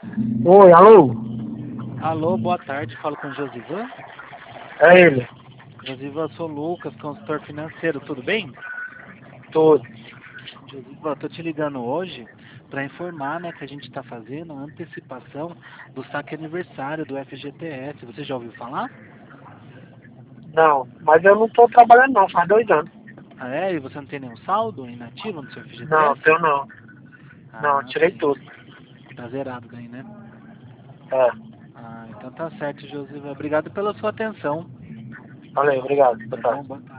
Oi, alô? Alô, boa tarde, falo com o Josivan. É ele. Josivan, sou Lucas, consultor financeiro, tudo bem? Tudo. Josivan, tô te ligando hoje para informar, né, que a gente está fazendo a antecipação do saque aniversário do FGTS. Você já ouviu falar? Não, mas eu não tô trabalhando não, faz 2 anos. Ah, é? E você não tem nenhum saldo inativo no seu Não, FGTS? tenho não. Não, Ah, tirei sim. tudo. Tá zerado daí, né? É. Ah, então tá certo, Josivan. Obrigado pela sua atenção. Valeu, obrigado. Boa Tá bom? tarde. Boa tarde.